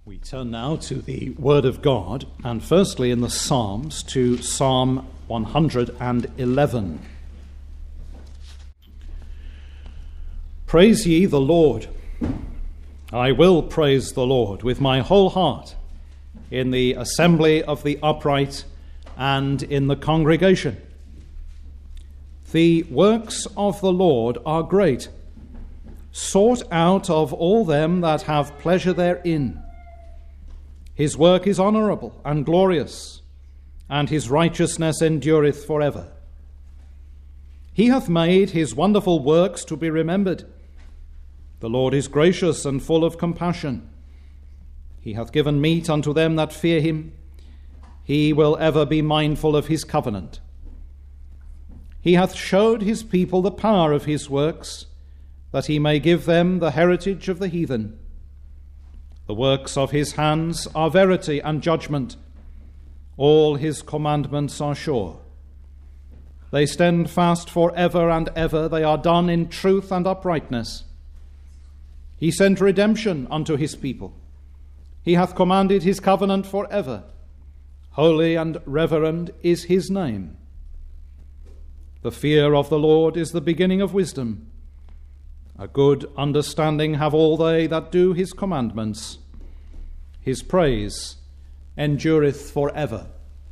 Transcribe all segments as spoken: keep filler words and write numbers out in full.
We turn now to the Word of God, and firstly in the Psalms to Psalm one hundred eleven. Praise ye the Lord. I will praise the Lord with my whole heart, in the assembly of the upright and in the congregation. The works of the Lord are great, sought out of all them that have pleasure therein. His work is honourable and glorious, and his righteousness endureth for ever. He hath made his wonderful works to be remembered. The Lord is gracious and full of compassion. He hath given meat unto them that fear him. He will ever be mindful of his covenant. He hath showed his people the power of his works, that he may give them the heritage of the heathen. The works of his hands are verity and judgment. All his commandments are sure. They stand fast for ever and ever. They are done in truth and uprightness. He sent redemption unto his people. He hath commanded his covenant for ever. Holy and reverend is his name. The fear of the Lord is the beginning of wisdom. A good understanding have all they that do his commandments. His praise endureth for ever.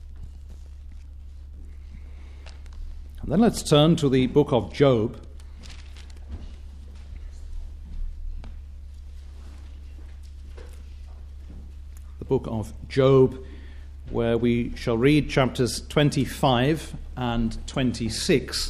And then let's turn to the book of Job. The book of Job, where we shall read chapters twenty-five and twenty-six.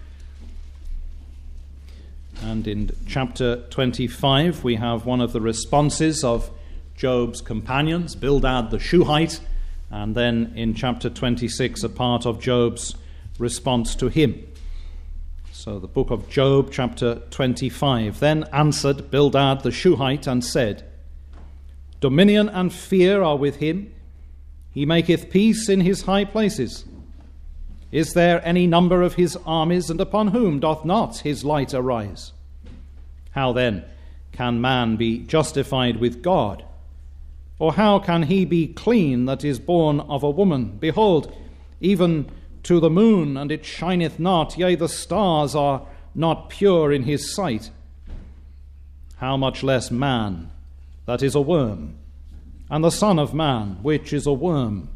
And in chapter twenty-five, we have one of the responses of Job's companions, Bildad the Shuhite, and then in chapter twenty-six, a part of Job's response to him. So the book of Job, chapter twenty-five. Then answered Bildad the Shuhite and said, Dominion and fear are with him. He maketh peace in his high places. Is there any number of his armies, and upon whom doth not his light arise? How then can man be justified with God? Or how can he be clean that is born of a woman? Behold, even to the moon, and it shineth not, yea, the stars are not pure in his sight. How much less man that is a worm, and the Son of Man, which is a worm?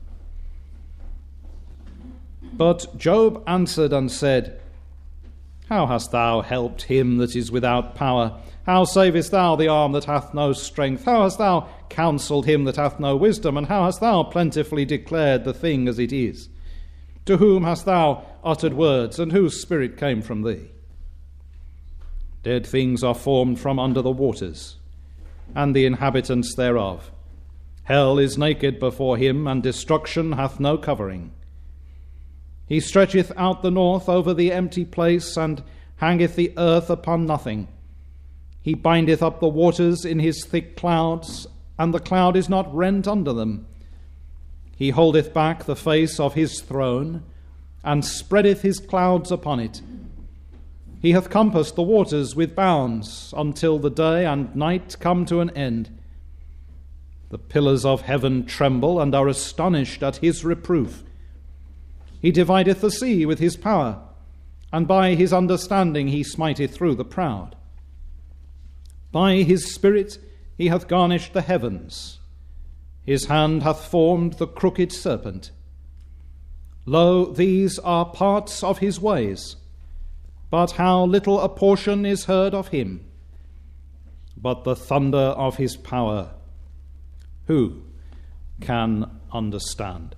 But Job answered and said, How hast thou helped him that is without power? How savest thou the arm that hath no strength? How hast thou counselled him that hath no wisdom? And how hast thou plentifully declared the thing as it is? To whom hast thou uttered words, and whose spirit came from thee? Dead things are formed from under the waters, and the inhabitants thereof. Hell is naked before him, and destruction hath no covering. He stretcheth out the north over the empty place, and hangeth the earth upon nothing. He bindeth up the waters in his thick clouds, and the cloud is not rent under them. He holdeth back the face of his throne, and spreadeth his clouds upon it. He hath compassed the waters with bounds, until the day and night come to an end. The pillars of heaven tremble, and are astonished at his reproof. He divideth the sea with his power, and by his understanding he smiteth through the proud. By his spirit he hath garnished the heavens. His hand hath formed the crooked serpent. Lo, these are parts of his ways, but how little a portion is heard of him. But the thunder of his power, who can understand?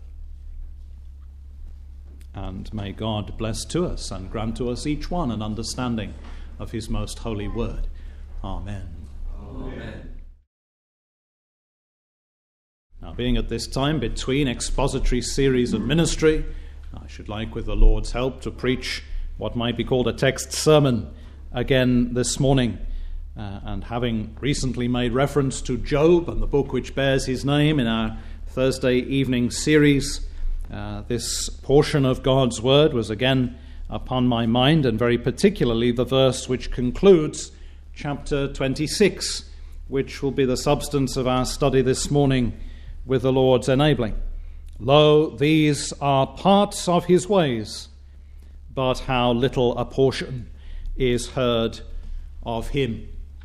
And may God bless to us and grant to us each one an understanding of his most holy word. Amen. Amen. Now, being at this time between expository series of ministry, I should like, with the Lord's help, to preach what might be called a text sermon again this morning. Uh, and having recently made reference to Job and the book which bears his name in our Thursday evening series, Uh, this portion of God's word was again upon my mind, and very particularly the verse which concludes chapter twenty-six, which will be the substance of our study this morning with the Lord's enabling. Lo, these are parts of his ways, but how little a portion is heard of him.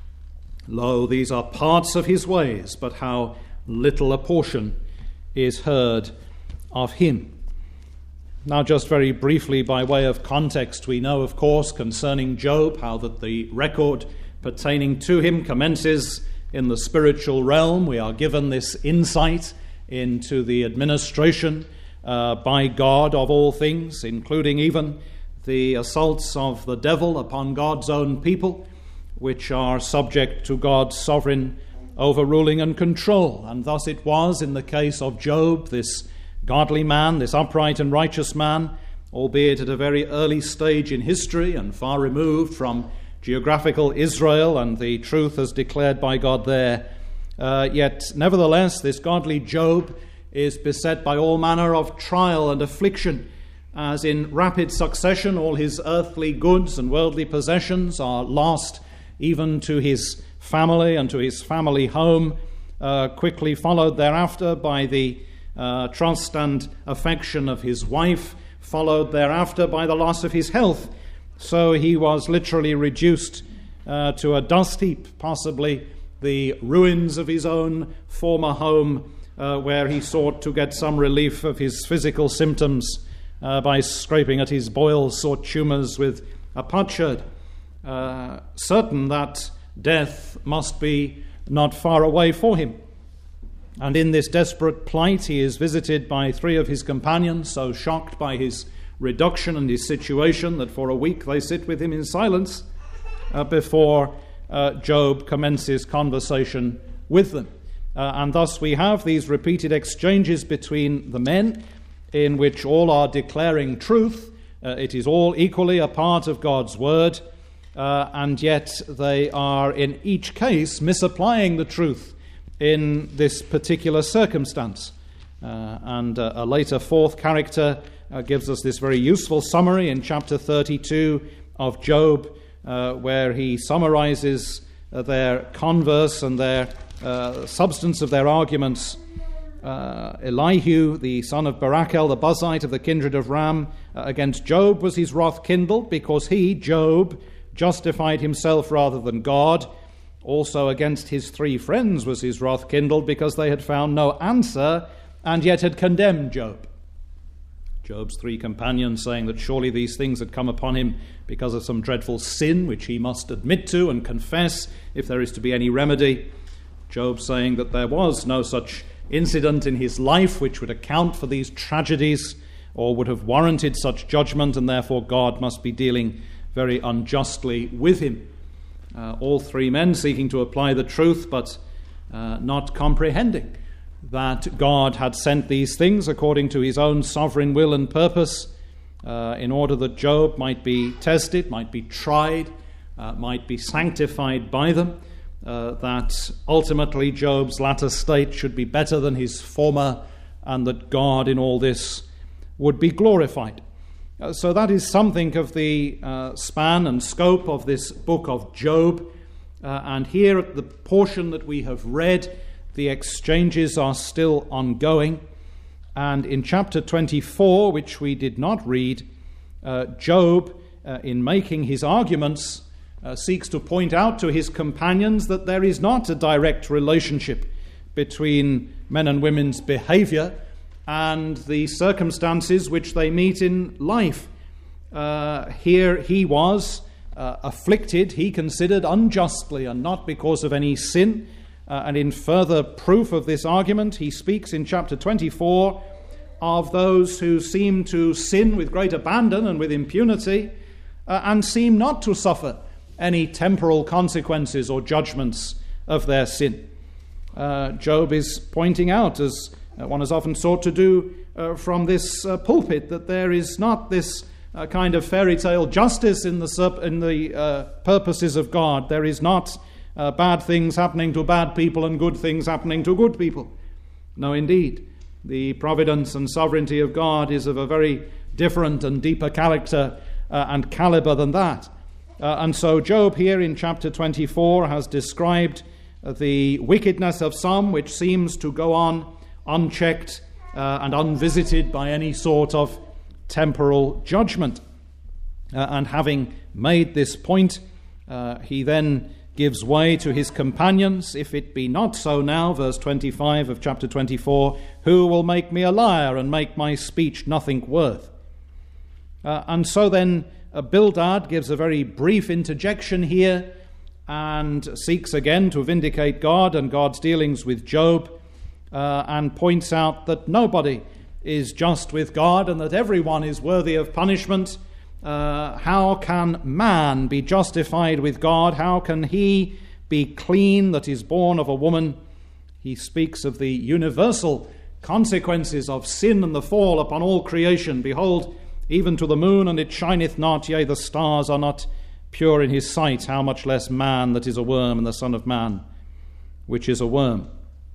Lo, these are parts of his ways, but how little a portion is heard of him. Now, just very briefly, by way of context, we know, of course, concerning Job, how that the record pertaining to him commences in the spiritual realm. We are given this insight into the administration uh, by God of all things, including even the assaults of the devil upon God's own people, which are subject to God's sovereign overruling and control. And thus it was in the case of Job, this godly man, this upright and righteous man, albeit at a very early stage in history and far removed from geographical Israel and the truth as declared by God there. Uh, yet, nevertheless, this godly Job is beset by all manner of trial and affliction, as in rapid succession all his earthly goods and worldly possessions are lost, even to his family and to his family home, uh, quickly followed thereafter by the uh, trust and affection of his wife, followed thereafter by the loss of his health. So he was literally reduced uh, to a dust heap, possibly the ruins of his own former home, uh, where he sought to get some relief of his physical symptoms uh, by scraping at his boils or tumours with a potsherd, uh, certain that death must be not far away for him. And in this desperate plight, he is visited by three of his companions, so shocked by his reduction and his situation that for a week they sit with him in silence uh, before uh, Job commences conversation with them. Uh, and thus we have these repeated exchanges between the men in which all are declaring truth. Uh, it is all equally a part of God's word, uh, and yet they are in each case misapplying the truth in this particular circumstance. Uh, and uh, a later fourth character uh, gives us this very useful summary in chapter thirty-two of Job, uh, where he summarizes uh, their converse and their uh, substance of their arguments. Uh, Elihu, the son of Barachel, the Buzite of the kindred of Ram, uh, against Job was his wrath kindled, because he, Job, justified himself rather than God. Also against his three friends was his wrath kindled, because they had found no answer and yet had condemned Job. Job's three companions saying that surely these things had come upon him because of some dreadful sin which he must admit to and confess if there is to be any remedy. Job saying that there was no such incident in his life which would account for these tragedies or would have warranted such judgment, and therefore God must be dealing very unjustly with him. Uh, all three men seeking to apply the truth, but uh, not comprehending that God had sent these things according to his own sovereign will and purpose, uh, in order that Job might be tested, might be tried, uh, might be sanctified by them, uh, that ultimately Job's latter state should be better than his former, and that God in all this would be glorified. Uh, so that is something of the uh, span and scope of this book of Job. Uh, and here at the portion that we have read, the exchanges are still ongoing. And in chapter twenty-four, which we did not read, uh, Job, uh, in making his arguments, uh, seeks to point out to his companions that there is not a direct relationship between men and women's behavior and the circumstances which they meet in life. Uh, here he was uh, afflicted, he considered unjustly, and not because of any sin. Uh, and in further proof of this argument, he speaks in chapter twenty-four of those who seem to sin with great abandon and with impunity, uh, and seem not to suffer any temporal consequences or judgments of their sin. Uh, Job is pointing out, as Uh, one has often sought to do uh, from this uh, pulpit, that there is not this uh, kind of fairy tale justice in the sup- in the uh, purposes of God. There is not uh, bad things happening to bad people and good things happening to good people. No, indeed. The providence and sovereignty of God is of a very different and deeper character uh, and caliber than that. Uh, and so Job here in chapter twenty-four has described the wickedness of some, which seems to go on unchecked uh, and unvisited by any sort of temporal judgment. Uh, and having made this point, uh, he then gives way to his companions. If it be not so now, verse twenty-five of chapter twenty-four, who will make me a liar and make my speech nothing worth? Uh, and so then uh, Bildad gives a very brief interjection here and seeks again to vindicate God and God's dealings with Job, uh, and points out that nobody is just with God and that everyone is worthy of punishment. Uh, how can man be justified with God? How can he be clean that is born of a woman? He speaks of the universal consequences of sin and the fall upon all creation. Behold, even to the moon, and it shineth not, yea, the stars are not pure in his sight. How much less man that is a worm, and the Son of Man, which is a worm.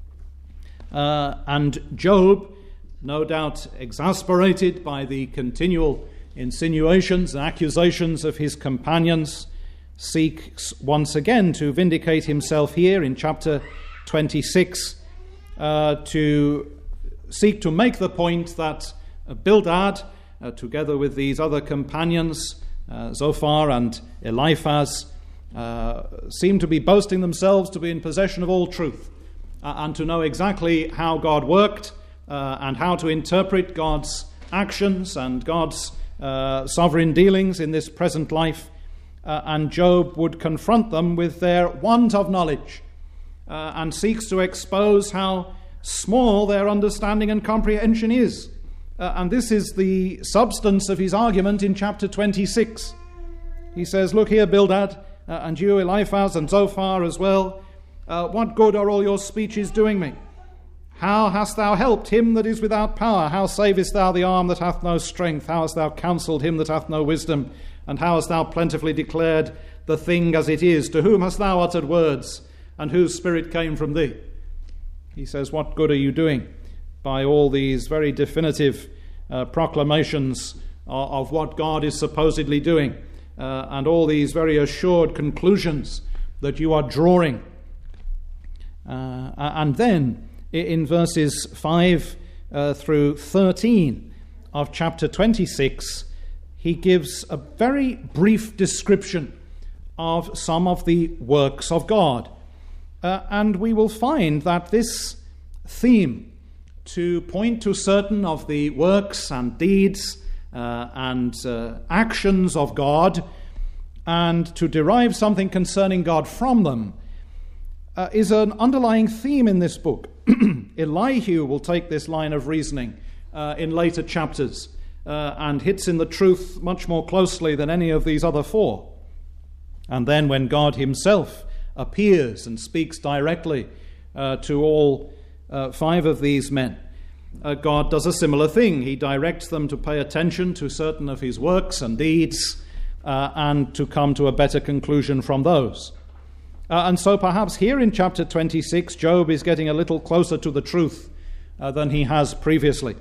Uh, and Job, no doubt exasperated by the continual insinuations and accusations of his companions, seeks once again to vindicate himself here in chapter twenty-six, uh, to seek to make the point that uh, Bildad, uh, together with these other companions, uh, Zophar and Eliphaz, uh, seem to be boasting themselves to be in possession of all truth, uh, and to know exactly how God worked, uh, and how to interpret God's actions and God's Uh, sovereign dealings in this present life, uh, and Job would confront them with their want of knowledge, uh, and seeks to expose how small their understanding and comprehension is. Uh, and this is the substance of his argument in chapter twenty-six. He says, look here, Bildad, uh, and you, Eliphaz, and Zophar as well, uh, what good are all your speeches doing me? How hast thou helped him that is without power? How savest thou the arm that hath no strength? How hast thou counselled him that hath no wisdom? And how hast thou plentifully declared the thing as it is? To whom hast thou uttered words? And whose spirit came from thee? He says, what good are you doing by all these very definitive uh, proclamations of, of what God is supposedly doing, uh, and all these very assured conclusions that you are drawing? Uh, and then in verses five uh, through thirteen of chapter twenty-six, he gives a very brief description of some of the works of God. Uh, and we will find that this theme, to point to certain of the works and deeds uh, and uh, actions of God, and to derive something concerning God from them, uh, is an underlying theme in this book. Elihu will take this line of reasoning uh, in later chapters uh, and hits in the truth much more closely than any of these other four. And then when God himself appears and speaks directly uh, to all uh, five of these men, uh, God does a similar thing. He directs them to pay attention to certain of his works and deeds uh, and to come to a better conclusion from those. Uh, and so perhaps here in chapter twenty-six, Job is getting a little closer to the truth uh, than he has previously.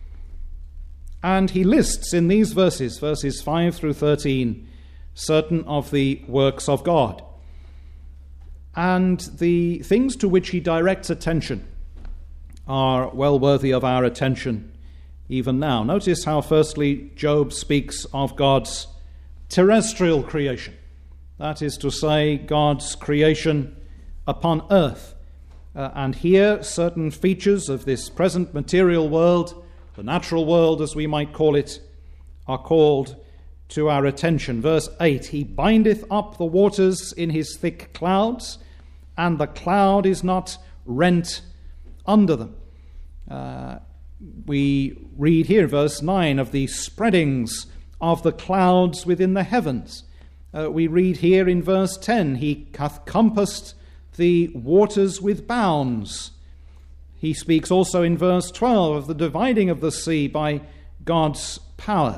And he lists in these verses, verses five through thirteen, certain of the works of God. And the things to which he directs attention are well worthy of our attention even now. Notice how firstly Job speaks of God's terrestrial creation. That is to say, God's creation upon earth. Uh, and here, certain features of this present material world, the natural world as we might call it, are called to our attention. Verse eight, he bindeth up the waters in his thick clouds, and the cloud is not rent under them. Uh, we read here, verse nine, of the spreadings of the clouds within the heavens. Uh, we read here in verse ten, he hath compassed the waters with bounds. He speaks also in verse twelve of the dividing of the sea by God's power.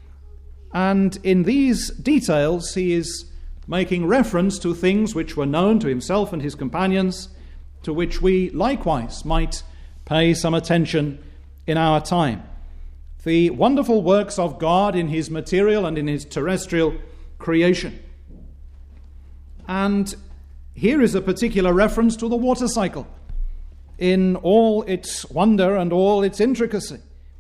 And in these details, he is making reference to things which were known to himself and his companions, to which we likewise might pay some attention in our time. The wonderful works of God in his material and in his terrestrial creation. And here is a particular reference to the water cycle in all its wonder and all its intricacy.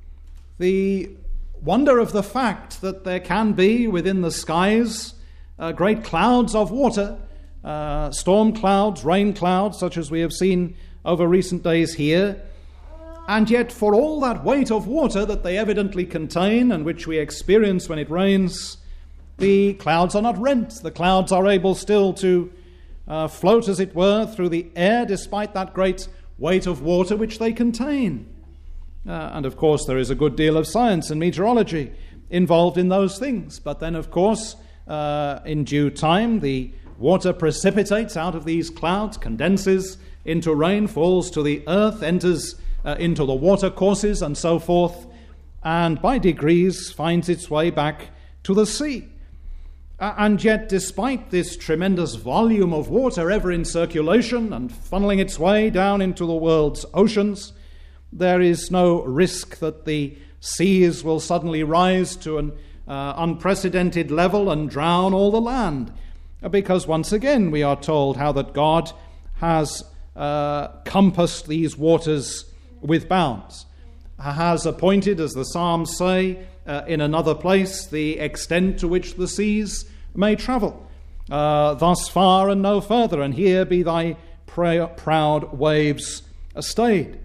The wonder of the fact that there can be within the skies uh, great clouds of water, uh, storm clouds, rain clouds, such as we have seen over recent days here, and yet for all that weight of water that they evidently contain and which we experience when it rains, the clouds are not rent. The clouds are able still to uh, float, as it were, through the air despite that great weight of water which they contain. Uh, and of course there is a good deal of science and meteorology involved in those things. But then of course uh, in due time the water precipitates out of these clouds, condenses into rain, falls to the earth, enters uh, into the water courses and so forth, and by degrees finds its way back to the sea. Uh, and yet, despite this tremendous volume of water ever in circulation and funneling its way down into the world's oceans, there is no risk that the seas will suddenly rise to an uh, unprecedented level and drown all the land. Because once again we are told how that God has uh, compassed these waters with bounds, has appointed, as the Psalms say, Uh, in another place, the extent to which the seas may travel, uh, thus far and no further, and here be thy pr- proud waves stayed.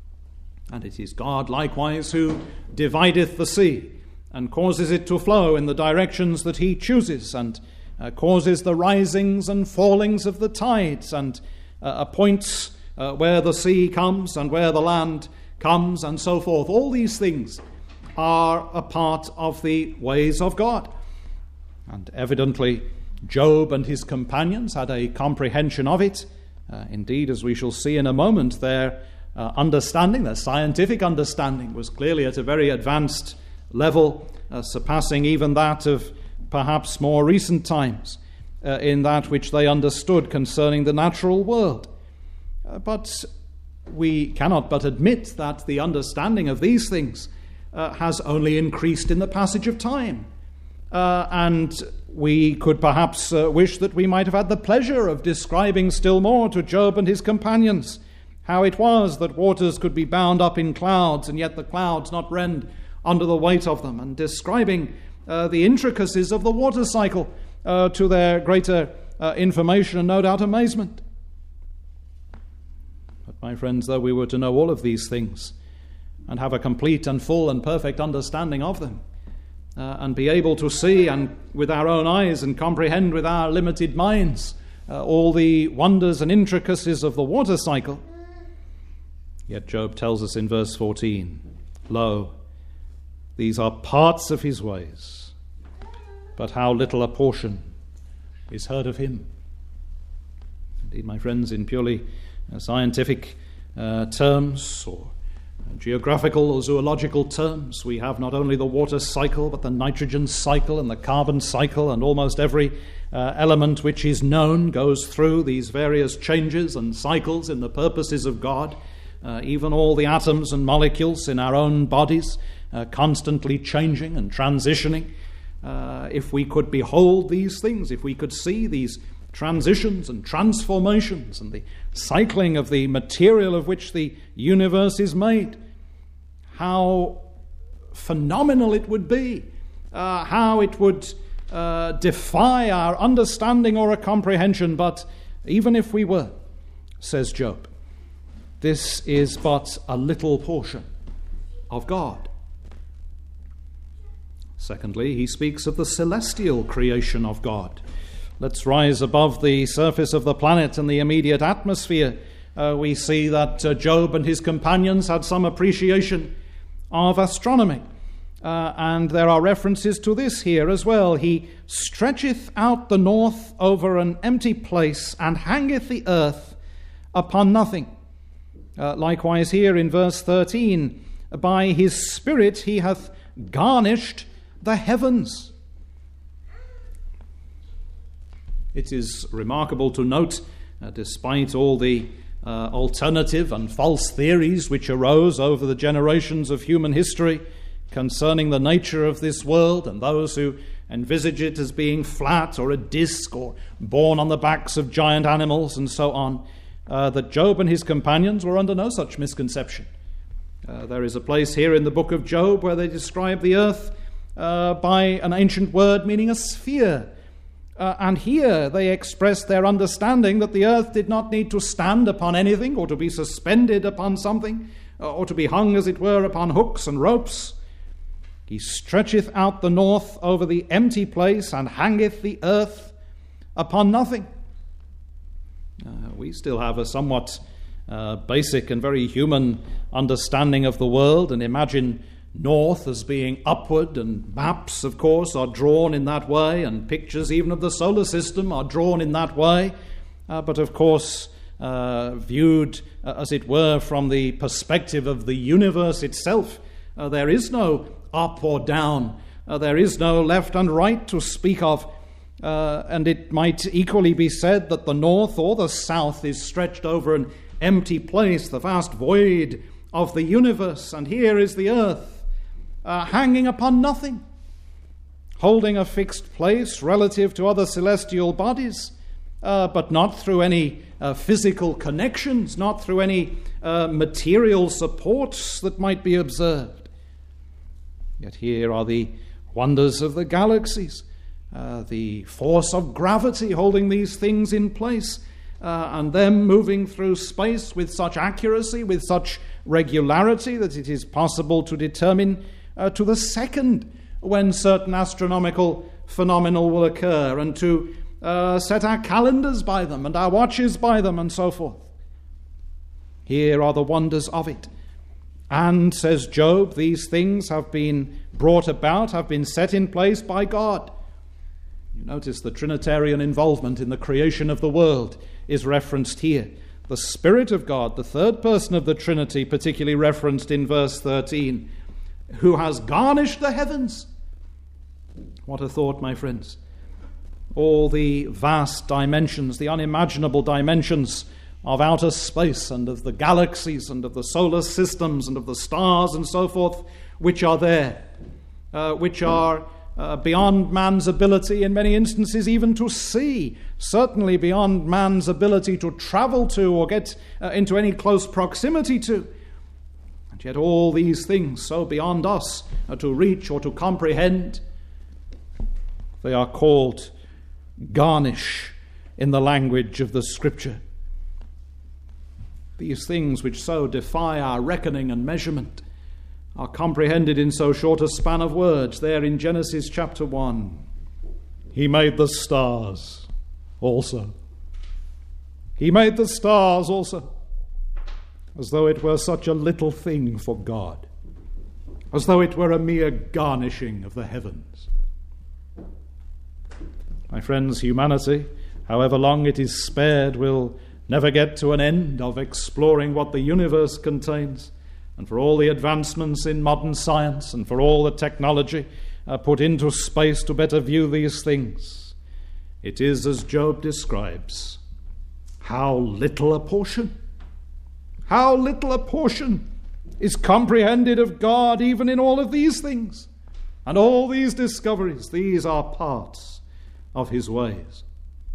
And it is God likewise who divideth the sea, and causes it to flow in the directions that he chooses, and uh, causes the risings and fallings of the tides, and uh, appoints uh, where the sea comes and where the land comes, and so forth. All these things are a part of the ways of God. And evidently Job and his companions had a comprehension of it. Uh, indeed, as we shall see in a moment, their uh, understanding, their scientific understanding, was clearly at a very advanced level, uh, surpassing even that of perhaps more recent times uh, in that which they understood concerning the natural world. Uh, but we cannot but admit that the understanding of these things Uh, has only increased in the passage of time. Uh, and we could perhaps uh, wish that we might have had the pleasure of describing still more to Job and his companions how it was that waters could be bound up in clouds and yet the clouds not rend under the weight of them, and describing uh, the intricacies of the water cycle uh, to their greater uh, information and no doubt amazement. But my friends, though we were to know all of these things and have a complete and full and perfect understanding of them, uh, and be able to see and with our own eyes and comprehend with our limited minds uh, all the wonders and intricacies of the water cycle, yet Job tells us in verse fourteen, "Lo, these are parts of his ways, but how little a portion is heard of him." Indeed, my friends, in purely uh, scientific uh, terms, or geographical or zoological terms, we have not only the water cycle, but the nitrogen cycle and the carbon cycle, and almost every uh, element which is known goes through these various changes and cycles in the purposes of God. Uh, even all the atoms and molecules in our own bodies uh, constantly changing and transitioning. Uh, if we could behold these things, if we could see these transitions and transformations and the cycling of the material of which the universe is made, how phenomenal it would be, uh, how it would uh, defy our understanding or a comprehension. But even if we were, says Job, this is but a little portion of God. Secondly, he speaks of the celestial creation of God. Let's rise above the surface of the planet and the immediate atmosphere. Uh, we see that uh, Job and his companions had some appreciation of astronomy. Uh, and there are references to this here as well. He stretcheth out the north over an empty place, and hangeth the earth upon nothing. Uh, likewise here in verse thirteen, by his spirit he hath garnished the heavens. It is remarkable to note, uh, despite all the uh, alternative and false theories which arose over the generations of human history concerning the nature of this world, and those who envisage it as being flat or a disc or borne on the backs of giant animals and so on, uh, that Job and his companions were under no such misconception. Uh, there is a place here in the book of Job where they describe the earth uh, by an ancient word meaning a sphere. Uh, and here they express their understanding that the earth did not need to stand upon anything or to be suspended upon something uh, or to be hung, as it were, upon hooks and ropes. He stretcheth out the north over the empty place and hangeth the earth upon nothing. Uh, we still have a somewhat uh, basic and very human understanding of the world and imagine north as being upward, and maps, of course, are drawn in that way, and pictures even of the solar system are drawn in that way. Uh, but of course, uh, viewed, uh, as it were, from the perspective of the universe itself, uh, there is no up or down. Uh, there is no left and right to speak of. Uh, and it might equally be said that the north or the south is stretched over an empty place, the vast void of the universe. And here is the earth, Uh, hanging upon nothing, holding a fixed place relative to other celestial bodies, uh, but not through any uh, physical connections, not through any uh, material supports that might be observed. Yet here are the wonders of the galaxies, uh, the force of gravity holding these things in place, uh, and them moving through space with such accuracy, with such regularity, that it is possible to determine Uh, to the second when certain astronomical phenomena will occur, and to uh, set our calendars by them and our watches by them and so forth. Here are the wonders of it. And, says Job, these things have been brought about, have been set in place by God. You notice the Trinitarian involvement in the creation of the world is referenced here. The Spirit of God, the third person of the Trinity, particularly referenced in verse thirteen, who has garnished the heavens. What a thought, my friends. All the vast dimensions, the unimaginable dimensions of outer space and of the galaxies and of the solar systems and of the stars and so forth, which are there, uh, which are uh, beyond man's ability in many instances even to see, certainly beyond man's ability to travel to or get uh, into any close proximity to. And yet all these things, so beyond us uh, to reach or to comprehend, they are called garnish in the language of the Scripture. These things which so defy our reckoning and measurement are comprehended in so short a span of words there in Genesis chapter one. He made the stars also. He made the stars also. As though it were such a little thing for God, as though it were a mere garnishing of the heavens. My friends, humanity, however long it is spared, will never get to an end of exploring what the universe contains, and for all the advancements in modern science and for all the technology uh, put into space to better view these things, it is as Job describes, how little a portion. How little a portion is comprehended of God even in all of these things. And all these discoveries, these are parts of his ways.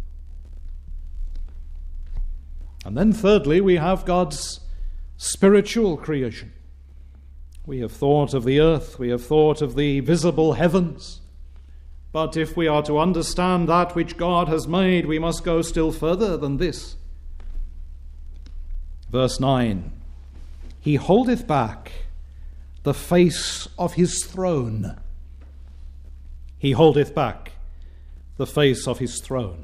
And then thirdly, we have God's spiritual creation. We have thought of the earth, we have thought of the visible heavens. But if we are to understand that which God has made, we must go still further than this. Verse nine, he holdeth back the face of his throne. He holdeth back the face of his throne.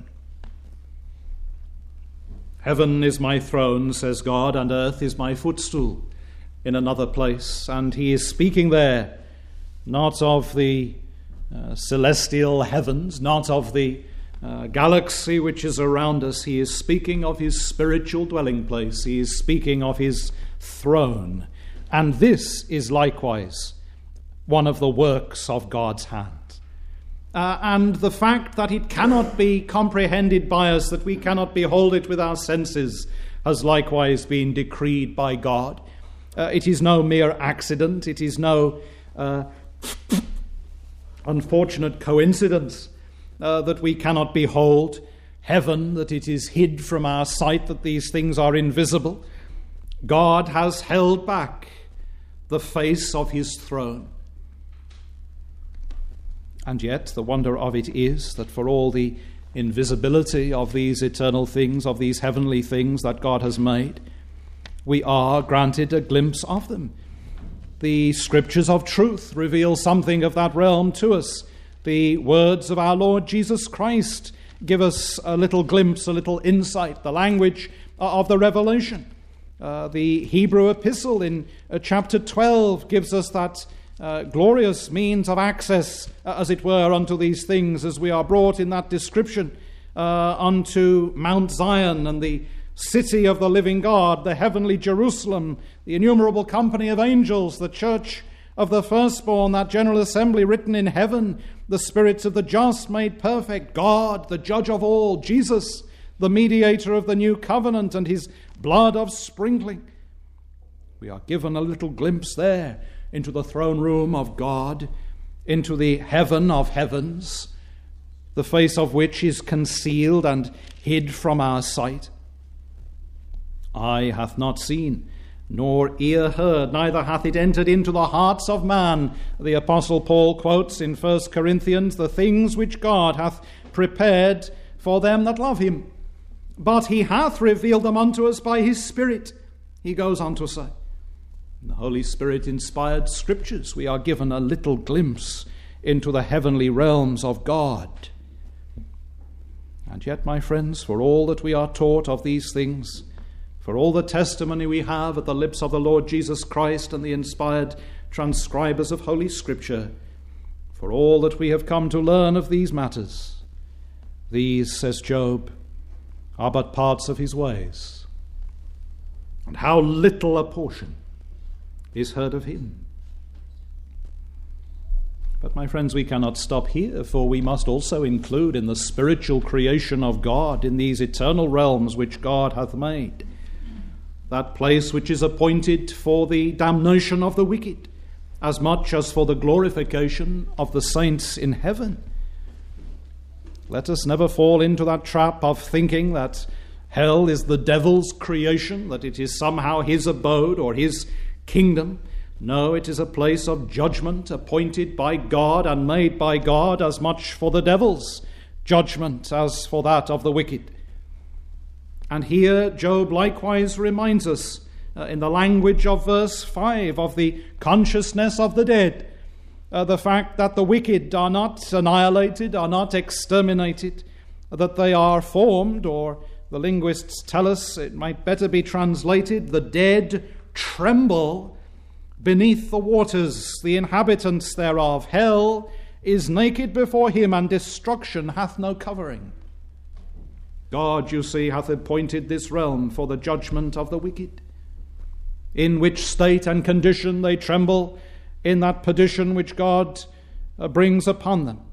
Heaven is my throne, says God, and earth is my footstool, in another place. And he is speaking there not of the uh, celestial heavens, not of the uh, galaxy which is around us. He is speaking of his spiritual dwelling place. He is speaking of his throne. And this is likewise one of the works of God's hand. Uh, and the fact that it cannot be comprehended by us, that we cannot behold it with our senses, has likewise been decreed by God. Uh, it is no mere accident. It is no uh, unfortunate coincidence uh, that we cannot behold heaven, that it is hid from our sight, that these things are invisible. God has held back the face of his throne. And yet the wonder of it is that for all the invisibility of these eternal things, of these heavenly things that God has made, we are granted a glimpse of them. The scriptures of truth reveal something of that realm to us. The words of our Lord Jesus Christ give us a little glimpse, a little insight, the language of the revelation. Uh, the Hebrew epistle in uh, chapter twelve gives us that uh, glorious means of access, uh, as it were, unto these things, as we are brought in that description uh, unto Mount Zion and the city of the living God, the heavenly Jerusalem, the innumerable company of angels, the church of the firstborn, that general assembly written in heaven, the spirits of the just made perfect, God, the judge of all, Jesus, the mediator of the new covenant, and his blood of sprinkling. We are given a little glimpse there into the throne room of God, into the heaven of heavens, the face of which is concealed and hid from our sight. Eye hath not seen, nor ear heard, neither hath it entered into the hearts of man. The Apostle Paul quotes in First Corinthians, the things which God hath prepared for them that love him. But he hath revealed them unto us by his Spirit, he goes on to say. In the Holy Spirit-inspired scriptures, we are given a little glimpse into the heavenly realms of God. And yet, my friends, for all that we are taught of these things, for all the testimony we have at the lips of the Lord Jesus Christ and the inspired transcribers of Holy Scripture, for all that we have come to learn of these matters, these, says Job, are but parts of his ways. And how little a portion is heard of him. But my friends, we cannot stop here, for we must also include in the spiritual creation of God, in these eternal realms which God hath made, that place which is appointed for the damnation of the wicked, as much as for the glorification of the saints in heaven. Let us never fall into that trap of thinking that hell is the devil's creation, that it is somehow his abode or his kingdom. No, it is a place of judgment appointed by God and made by God, as much for the devil's judgment as for that of the wicked. And here Job likewise reminds us uh, in the language of verse five of the consciousness of the dead, uh, the fact that the wicked are not annihilated, are not exterminated, that they are formed, or the linguists tell us it might better be translated, the dead tremble beneath the waters, the inhabitants thereof. Hell is naked before him, and destruction hath no covering. God, you see, hath appointed this realm for the judgment of the wicked, in which state and condition they tremble in that perdition which God uh, brings upon them.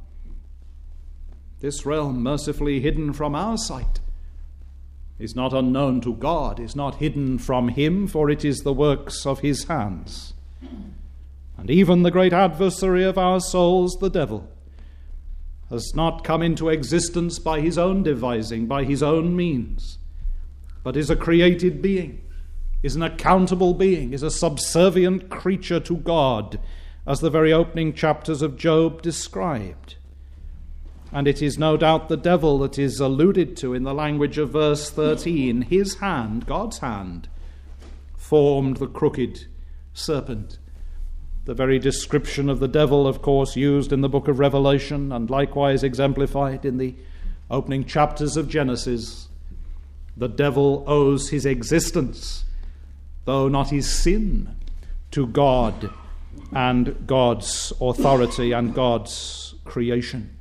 This realm, mercifully hidden from our sight, is not unknown to God, is not hidden from him, for it is the works of his hands. And even the great adversary of our souls, the devil, has not come into existence by his own devising, by his own means, but is a created being, is an accountable being, is a subservient creature to God, as the very opening chapters of Job described. And it is no doubt the devil that is alluded to in the language of verse thirteen. His hand, God's hand, formed the crooked serpent. The very description of the devil, of course, used in the book of Revelation and likewise exemplified in the opening chapters of Genesis. The devil owes his existence, though not his sin, to God and God's authority and God's creation.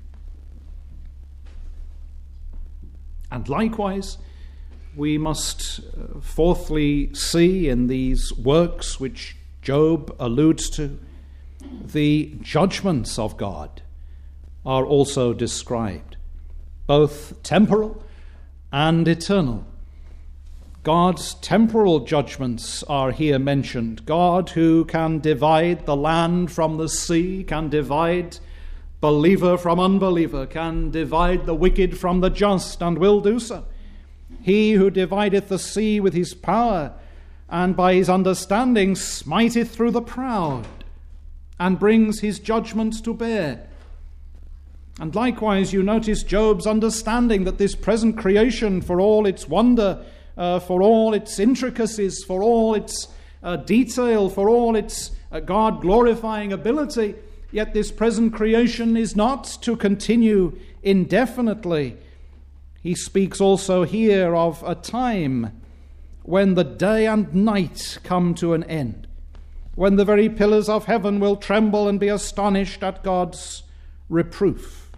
And likewise, we must uh, fourthly see in these works which Job alludes to, the judgments of God are also described, both temporal and eternal. God's temporal judgments are here mentioned. God who can divide the land from the sea, can divide believer from unbeliever, can divide the wicked from the just, and will do so. He who divideth the sea with his power, and by his understanding smiteth through the proud, and brings his judgments to bear. And likewise you notice Job's understanding that this present creation, for all its wonder, uh, for all its intricacies, for all its uh, detail, for all its uh, God-glorifying ability, yet this present creation is not to continue indefinitely. He speaks also here of a time when the day and night come to an end, when the very pillars of heaven will tremble and be astonished at God's reproof.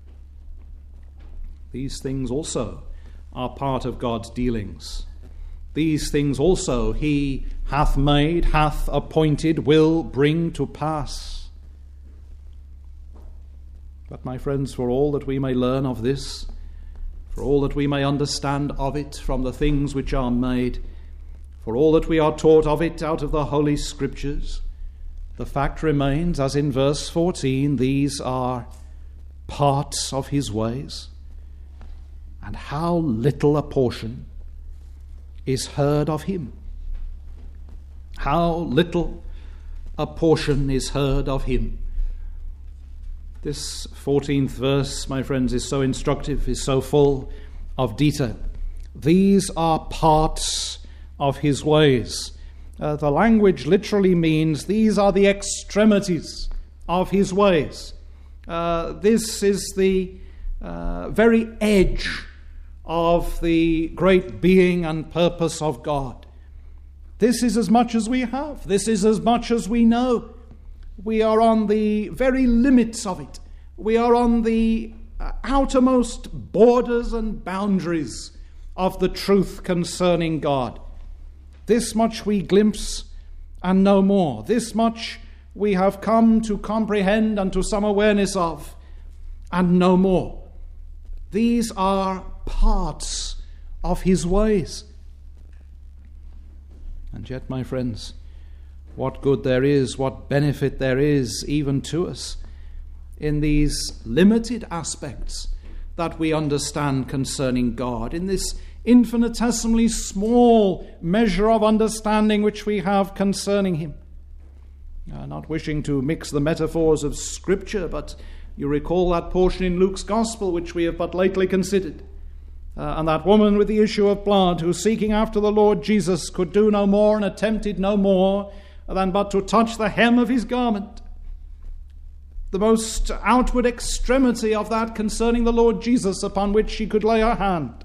These things also are part of God's dealings. These things also he hath made, hath appointed, will bring to pass. But my friends, for all that we may learn of this, for all that we may understand of it from the things which are made, for all that we are taught of it out of the Holy Scriptures, the fact remains, as in verse fourteen, these are parts of his ways, and how little a portion is heard of him. How little a portion is heard of him. This fourteenth verse, my friends, is so instructive, is so full of detail. These are parts of his ways. Uh, the language literally means these are the extremities of his ways. Uh, this is the uh, very edge of the great being and purpose of God. This is as much as we have. This is as much as we know. We are on the very limits of it. We are on the outermost borders and boundaries of the truth concerning God. This much we glimpse and no more. This much we have come to comprehend and to some awareness of, and no more. These are parts of his ways. And yet, my friends, what good there is, what benefit there is even to us in these limited aspects that we understand concerning God, in this infinitesimally small measure of understanding which we have concerning him. Uh, not wishing to mix the metaphors of Scripture, but you recall that portion in Luke's Gospel which we have but lately considered. Uh, and that woman with the issue of blood who, seeking after the Lord Jesus, could do no more and attempted no more than but to touch the hem of his garment. The most outward extremity of that concerning the Lord Jesus upon which she could lay her hand.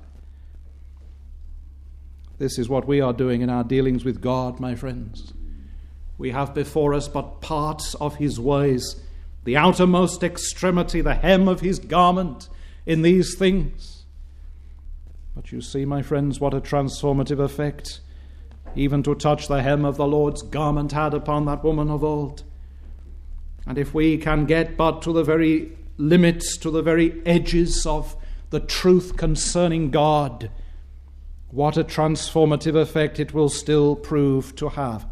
This is what we are doing in our dealings with God, my friends. We have before us but parts of his ways, the outermost extremity, the hem of his garment in these things. But you see, my friends, what a transformative effect even to touch the hem of the Lord's garment had upon that woman of old. And if we can get but to the very limits, to the very edges of the truth concerning God, what a transformative effect it will still prove to have.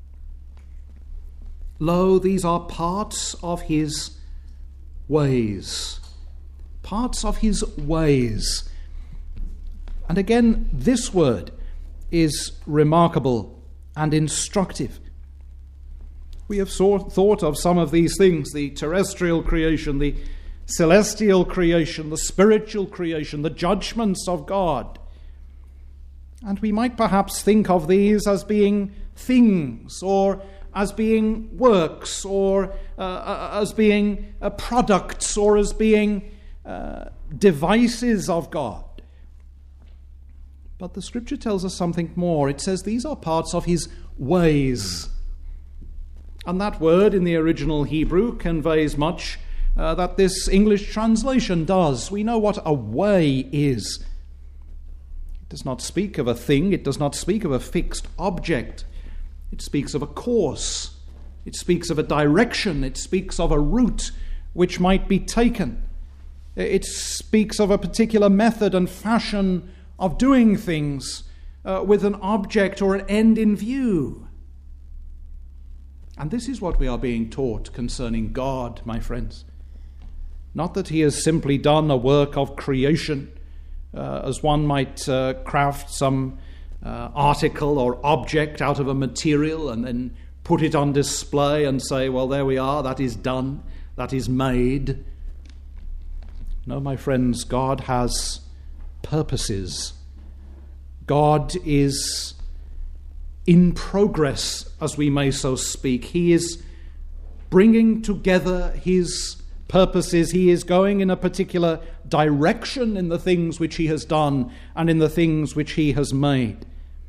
Lo, these are parts of his ways. Parts of his ways. And again, this word is remarkable and instructive. We have so, thought of some of these things, the terrestrial creation, the celestial creation, the spiritual creation, the judgments of God. And we might perhaps think of these as being things, or as being works, or uh, as being uh, products, or as being uh, devices of God. But the Scripture tells us something more. It says these are parts of his ways. And that word in the original Hebrew conveys much uh, that this English translation does. We know what a way is. It does not speak of a thing. It does not speak of a fixed object. It speaks of a course. It speaks of a direction. It speaks of a route which might be taken. It speaks of a particular method and fashion of doing things uh, with an object or an end in view. And this is what we are being taught concerning God, my friends. Not that he has simply done a work of creation, uh, as one might uh, craft some uh, article or object out of a material and then put it on display and say, well, there we are, that is done, that is made. No, my friends, God has purposes. God is in progress, as we may so speak. He is bringing together his purposes. He is going in a particular direction in the things which he has done and in the things which he has made.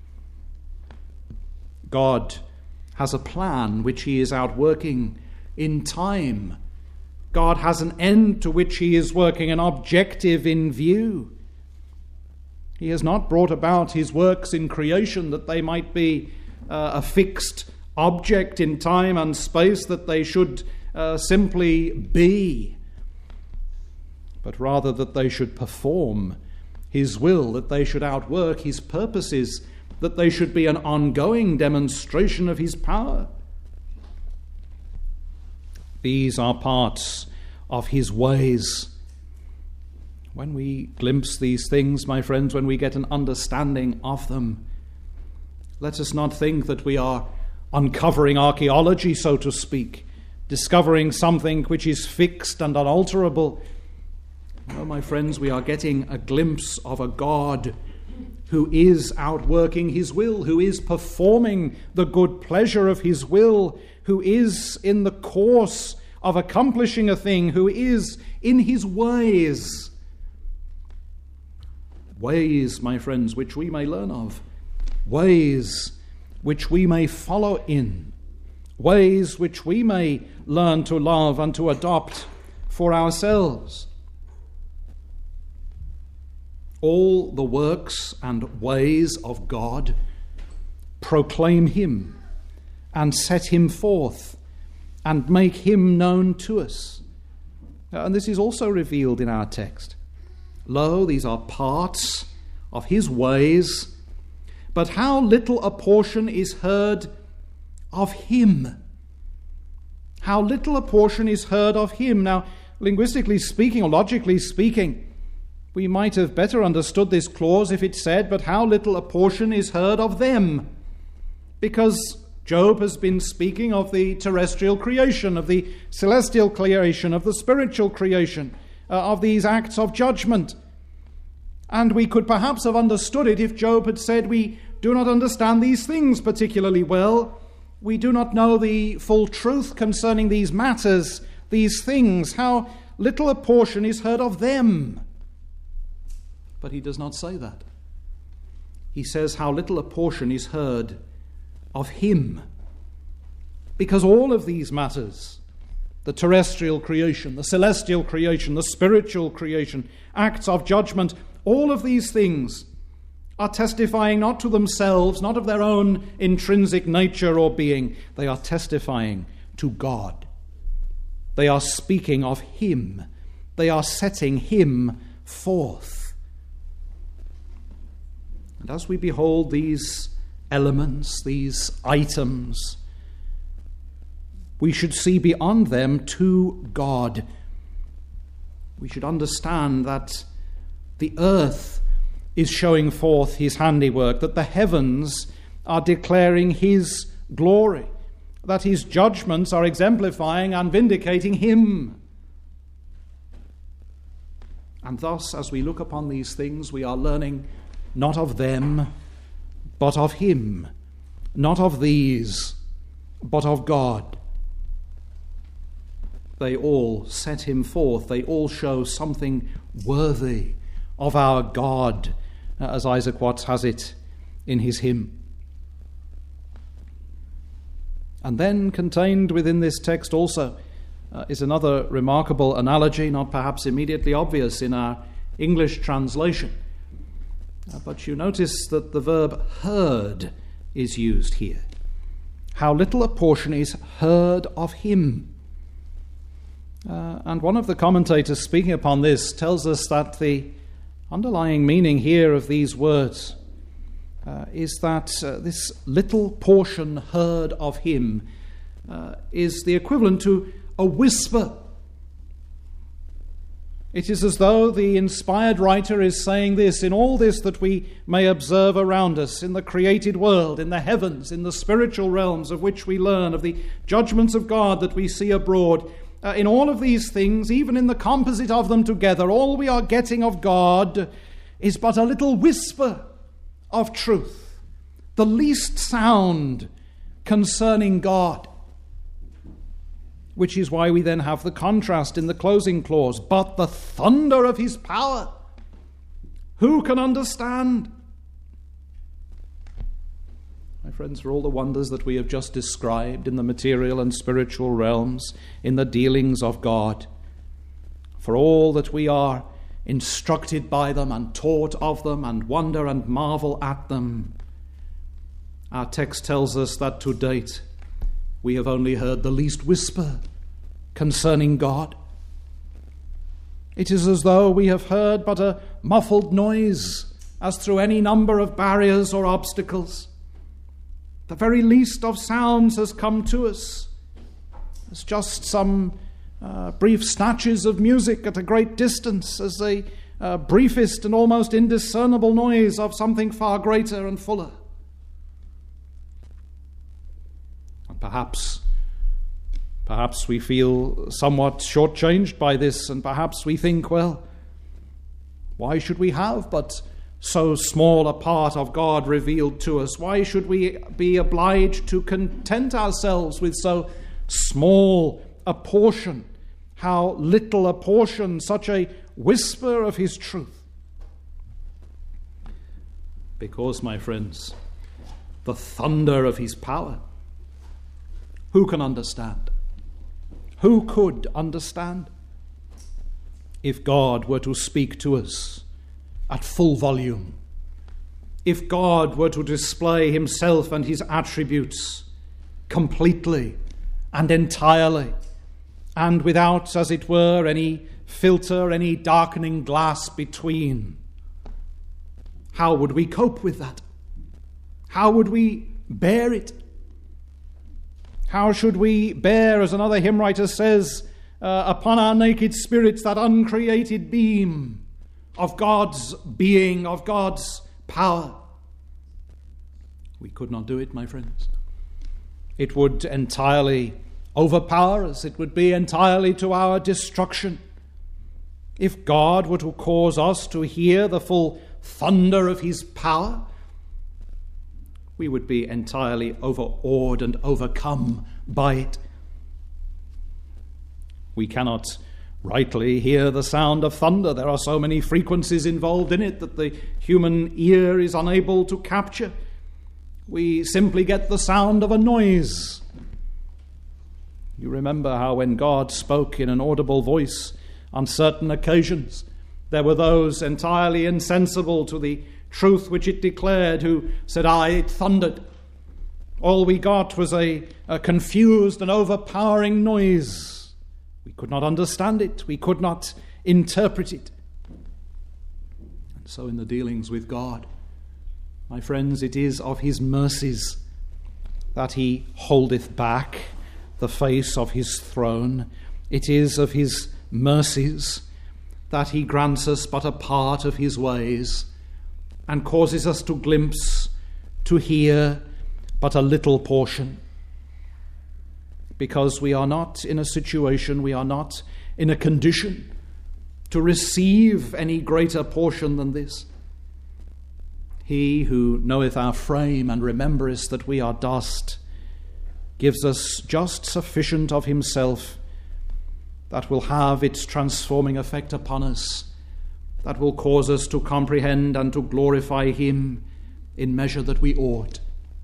God has a plan which he is outworking in time. God has an end to which he is working, an objective in view. He has not brought about his works in creation that they might be uh, a fixed object in time and space, that they should uh, simply be, but rather that they should perform his will, that they should outwork his purposes, that they should be an ongoing demonstration of his power. These are parts of his ways. When we glimpse these things, my friends, when we get an understanding of them, let us not think that we are uncovering archaeology, so to speak, discovering something which is fixed and unalterable. No, my friends, we are getting a glimpse of a God who is outworking his will, who is performing the good pleasure of his will, who is in the course of accomplishing a thing, who is in his ways. Ways, my friends, which we may learn of. Ways which we may follow in. Ways which we may learn to love and to adopt for ourselves. All the works and ways of God proclaim him and set him forth and make him known to us. And this is also revealed in our text. Lo, these are parts of his ways, but how little a portion is heard of him. How little a portion is heard of him. Now, linguistically speaking, or logically speaking, we might have better understood this clause if it said, but how little a portion is heard of them. Because Job has been speaking of the terrestrial creation, of the celestial creation, of the spiritual creation, uh, of these acts of judgment. And we could perhaps have understood it if Job had said, we do not understand these things particularly well. We do not know the full truth concerning these matters, these things. How little a portion is heard of them. But he does not say that. He says how little a portion is heard of him. Because all of these matters, the terrestrial creation, the celestial creation, the spiritual creation, acts of judgment, all of these things are testifying not to themselves, not of their own intrinsic nature or being. They are testifying to God. They are speaking of him. They are setting him forth. And as we behold these elements, these items, we should see beyond them to God. We should understand that the earth is showing forth his handiwork, that the heavens are declaring his glory, that his judgments are exemplifying and vindicating him. And thus, as we look upon these things, we are learning not of them, but of him, not of these, but of God. They all set him forth. They all show something worthy of our God, as Isaac Watts has it in his hymn. And then contained within this text also uh, is another remarkable analogy, not perhaps immediately obvious in our English translation. Uh, but you notice that the verb heard is used here. How little a portion is heard of him. Uh, and one of the commentators speaking upon this tells us that the underlying meaning here of these words uh, is that uh, this little portion heard of him uh, is the equivalent to a whisper. It is as though the inspired writer is saying this: in all this that we may observe around us, in the created world, in the heavens, in the spiritual realms of which we learn, of the judgments of God that we see abroad, uh, in all of these things, even in the composite of them together, all we are getting of God is but a little whisper of truth, the least sound concerning God. Which is why we then have the contrast in the closing clause. But the thunder of his power, who can understand? My friends, for all the wonders that we have just described in the material and spiritual realms, in the dealings of God, for all that we are instructed by them and taught of them and wonder and marvel at them, our text tells us that to date we have only heard the least whisper concerning God. It is as though we have heard but a muffled noise, as through any number of barriers or obstacles. The very least of sounds has come to us as just some uh, brief snatches of music at a great distance, as the uh, briefest and almost indiscernible noise of something far greater and fuller. Perhaps, perhaps we feel somewhat shortchanged by this, and perhaps we think, well, why should we have but so small a part of God revealed to us? Why should we be obliged to content ourselves with so small a portion? How little a portion, such a whisper of his truth? Because, my friends, the thunder of his power, who can understand? Who could understand? If God were to speak to us at full volume, if God were to display himself and his attributes completely and entirely, and without, as it were, any filter, any darkening glass between, how would we cope with that? How would we bear it? How should we bear, as another hymn writer says, uh, upon our naked spirits that uncreated beam of God's being, of God's power? We could not do it, my friends. It would entirely overpower us. It would be entirely to our destruction. If God were to cause us to hear the full thunder of his power, we would be entirely overawed and overcome by it. We cannot rightly hear the sound of thunder. There are so many frequencies involved in it that the human ear is unable to capture. We simply get the sound of a noise. You remember how when God spoke in an audible voice on certain occasions, there were those entirely insensible to the truth which it declared, who said, "Aye, it thundered." All we got was a, a confused and overpowering noise. We could not understand it. We could not interpret it. And so in the dealings with God, my friends, it is of his mercies that he holdeth back the face of his throne. It is of his mercies that he grants us but a part of his ways, and causes us to glimpse, to hear but a little portion. Because we are not in a situation, we are not in a condition to receive any greater portion than this. He who knoweth our frame and remembereth that we are dust gives us just sufficient of himself that will have its transforming effect upon us, that will cause us to comprehend and to glorify him in measure that we ought.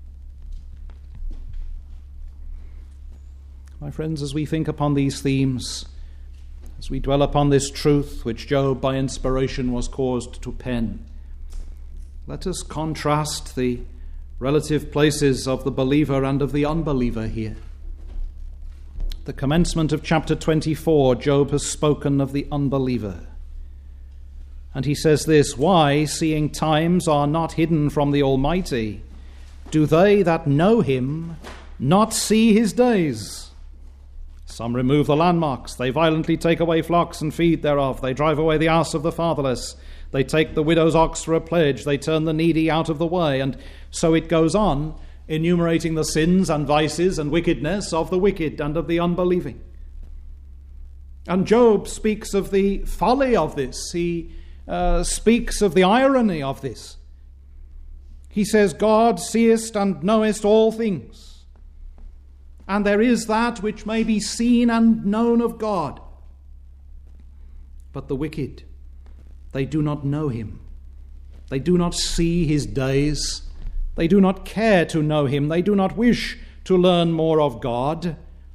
My friends, as we think upon these themes, as we dwell upon this truth which Job by inspiration was caused to pen, let us contrast the relative places of the believer and of the unbeliever here. The commencement of chapter twenty-four, Job has spoken of the unbeliever. And he says this, "Why, seeing times are not hidden from the Almighty, do they that know him not see his days? Some remove the landmarks, they violently take away flocks and feed thereof, they drive away the ass of the fatherless, they take the widow's ox for a pledge, they turn the needy out of the way." And so it goes on, enumerating the sins and vices and wickedness of the wicked and of the unbelieving. And Job speaks of the folly of this. He uh, speaks of the irony of this. He says, "God seest and knowest all things, and there is that which may be seen and known of God. But the wicked, they do not know him. They do not see his days. They do not care to know him. They do not wish to learn more of God.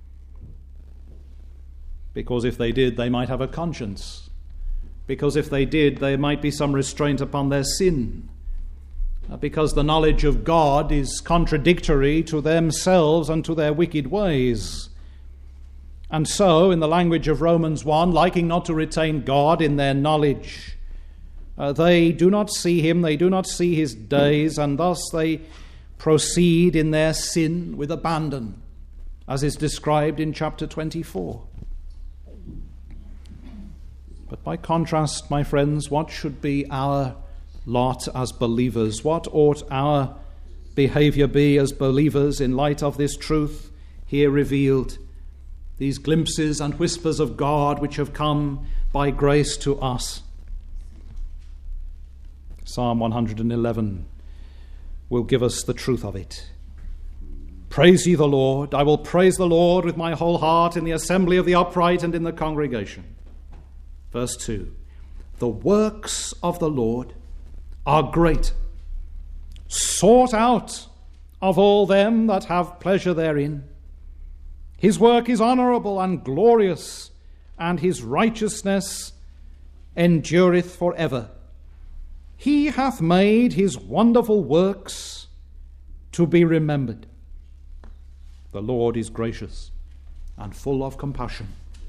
Because if they did, they might have a conscience. Because if they did, there might be some restraint upon their sin. Because the knowledge of God is contradictory to themselves and to their wicked ways. And so, in the language of Romans one, liking not to retain God in their knowledge, uh, they do not see him, they do not see his days, and thus they proceed in their sin with abandon, as is described in chapter twenty-four. But by contrast, my friends, what should be our lot as believers? What ought our behavior be as believers in light of this truth here revealed? These glimpses and whispers of God which have come by grace to us. Psalm one hundred eleven will give us the truth of it. "Praise ye the Lord. I will praise the Lord with my whole heart in the assembly of the upright and in the congregation." Verse two, "The works of the Lord are great, sought out of all them that have pleasure therein. His work is honourable and glorious, and his righteousness endureth for ever. He hath made his wonderful works to be remembered. The Lord is gracious and full of compassion."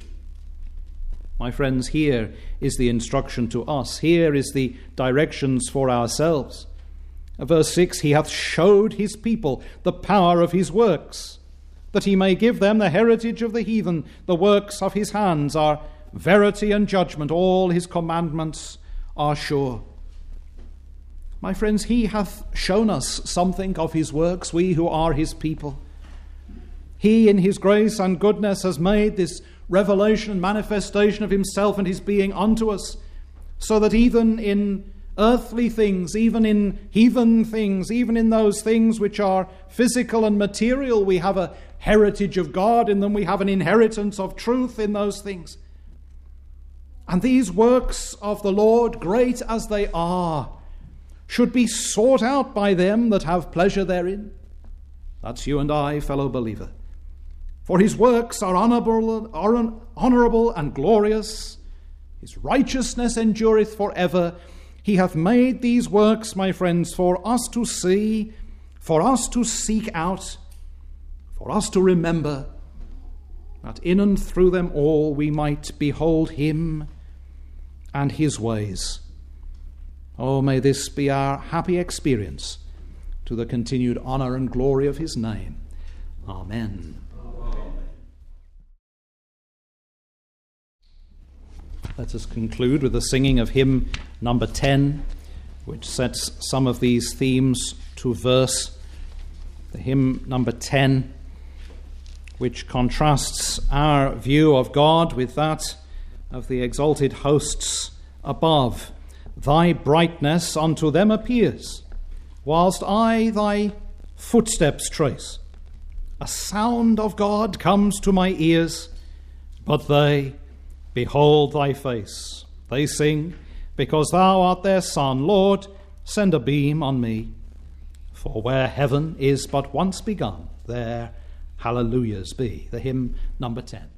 My friends, here is the instruction to us. Here is the directions for ourselves. Verse six, "He hath showed his people the power of his works, that he may give them the heritage of the heathen. The works of his hands are verity and judgment. All his commandments are sure." My friends, he hath shown us something of his works, we who are his people. He, in his grace and goodness, has made this revelation and manifestation of himself and his being unto us, so that even in earthly things, even in heathen things, even in those things which are physical and material, we have a heritage of God in them. We have an inheritance of truth in those things. And these works of the Lord, great as they are, should be sought out by them that have pleasure therein. That's you and I, fellow believer. For his works are honourable, are honourable and glorious. His righteousness endureth for ever. He hath made these works, my friends, for us to see, for us to seek out, for us to remember, that in and through them all we might behold him and his ways. Oh, may this be our happy experience to the continued honour and glory of his name. Amen. Let us conclude with the singing of hymn number ten, which sets some of these themes to verse. The hymn number ten, which contrasts our view of God with that of the exalted hosts above. "Thy brightness unto them appears, whilst I thy footsteps trace. A sound of God comes to my ears, but they behold thy face. They sing, because thou art their son. Lord, send a beam on me. For where heaven is but once begun, there hallelujahs be." The hymn number ten.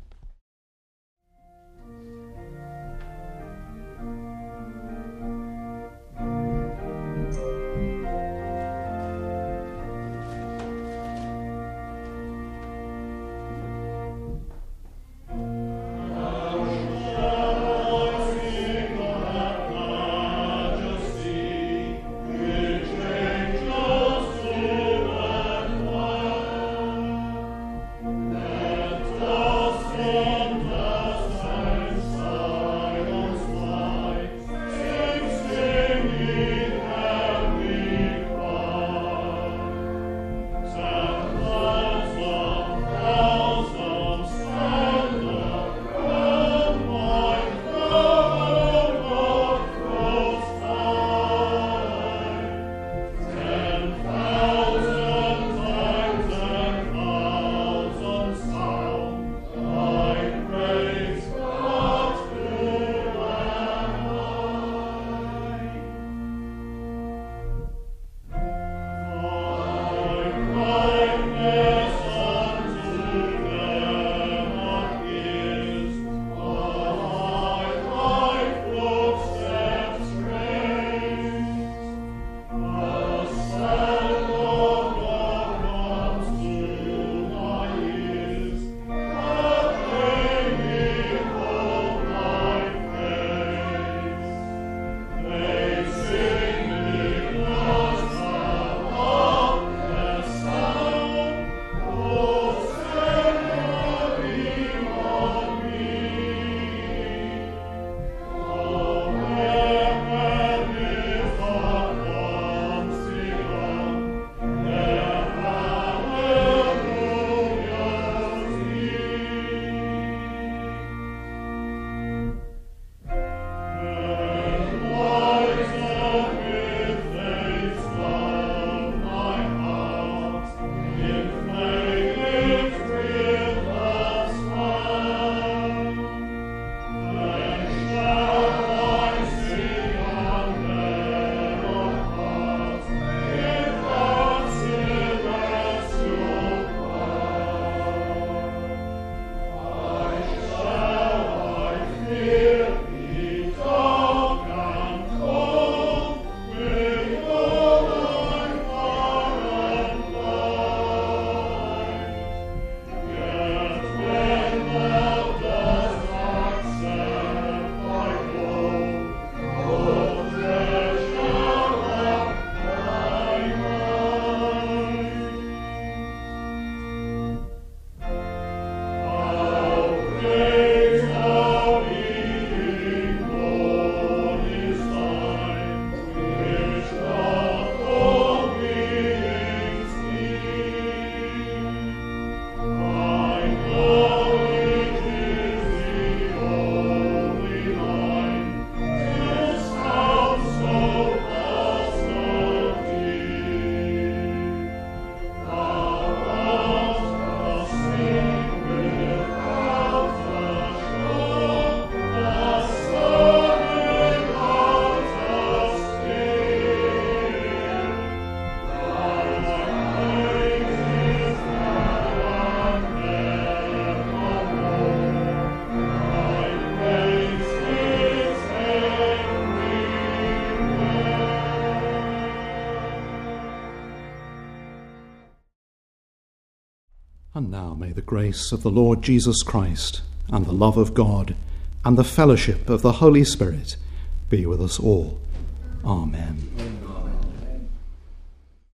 And now may the grace of the Lord Jesus Christ, and the love of God, and the fellowship of the Holy Spirit be with us all. Amen.